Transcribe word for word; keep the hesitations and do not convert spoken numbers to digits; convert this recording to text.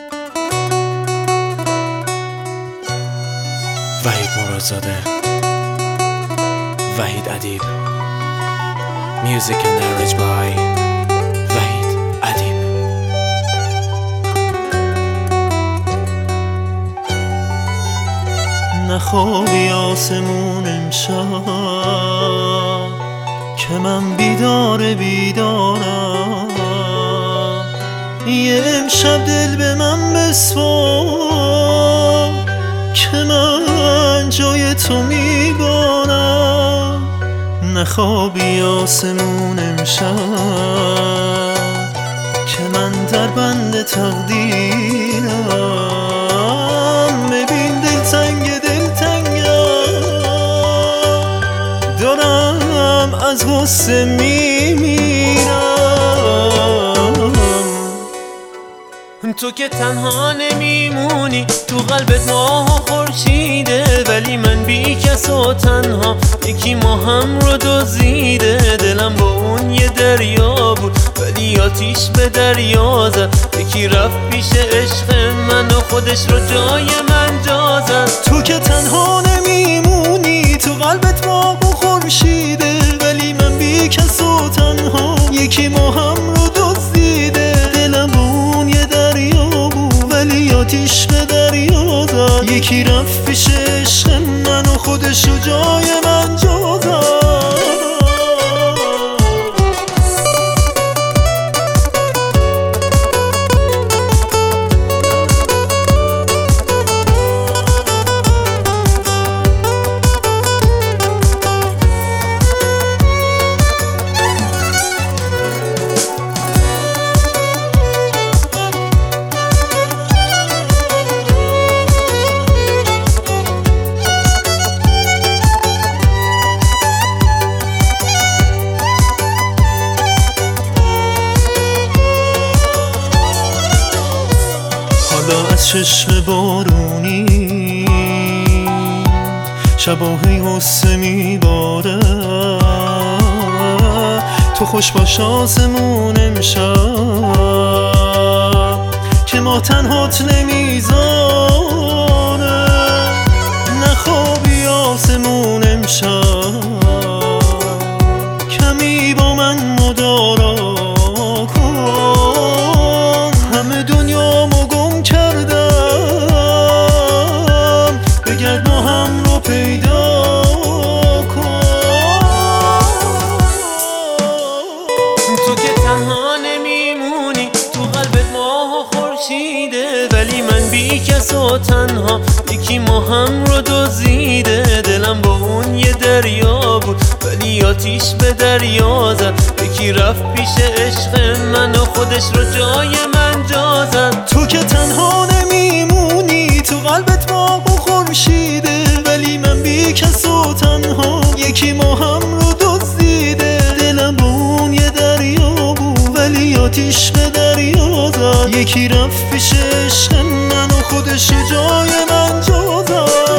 وحید مرادزاده، وحید ادیب. Music and narration by وحید ادیب. نخوابی آسمون امشب که من بیدار بیدارم، یه امشب دل به من بسپار که من جای تو میبارم. نخوابی آسمون امشب که من در بند تقدیرم. ببین دلتنگ دلتنگم، دارم از غصه میمیرم. تو که تنها نمیمونی، تو قلبت ماه و خورشیده، ولی من بی کس و تنها، یکی ما هم رو دزدیده. دلم با اون یه دریا بود ولی آتیش به دریا زد، یکی رفت پیش عشق من و خودش رو جای من جا زد. تو که تنها نمیمونی، تو قلبت ماه و خورشیده، ولی من بی کس و تنها، یکی ما هم رو دزدیده. دلم با اون یه دریا بود ولی آتیش به دریا زد، یکی رفت پیش عشق من و خودش رو جای من جا زد. از چشم بارونی شباهی غصه میباره، تو خوش باش آسمون امشب که ما تنهات نمیذاره. نخوابی آسمون امشب، کمی با من مدارا کن. همه دنیا مو گم کردم، بگرد ما هم رو پیدا کن. تو که تنها نمیمونی، تو قلبت ماه و خورشیده، ولی من بی کس و تنها، یکی ما هم رو دزدیده. دلم با اون یه دریا بود ولی آتیش به دریا زد، یکی رفت پیش عشق من و خودش رو جای من جا زد. تو که تنها نمیمونی، تو قلبت ماه و خورشیده، ولی من بی کس و تنها، یکی ما هم رو دزدیده. دلم با اون یه دریا بود ولی آتیش به دریا زد، یکی رفت پیش عشق من و خودش رو جای من جا زد.